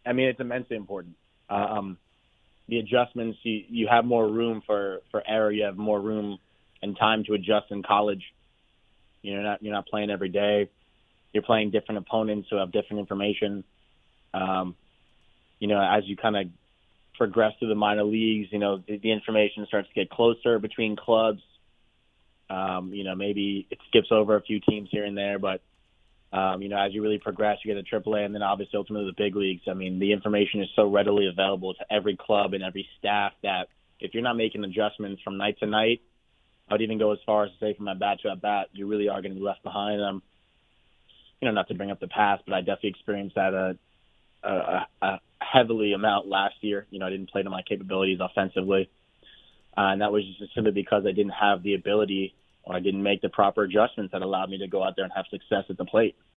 I mean, it's immensely important. The adjustments, you have more room for error. You have more room and time to adjust in college. You're not playing every day. You're playing different opponents who have different information. As you kind of progress through the minor leagues, the information starts to get closer between clubs. Maybe it skips over a few teams here and there, but as you really progress, you get to AAA and then obviously ultimately the big leagues. I mean, the information is so readily available to every club and every staff that if you're not making adjustments from night to night, I would even go as far as to say from at bat to at bat, you really are going to be left behind. Not to bring up the past, but I definitely experienced that a heavily amount last year. I didn't play to my capabilities offensively. And that was just simply because I didn't have the ability or I didn't make the proper adjustments that allowed me to go out there and have success at the plate.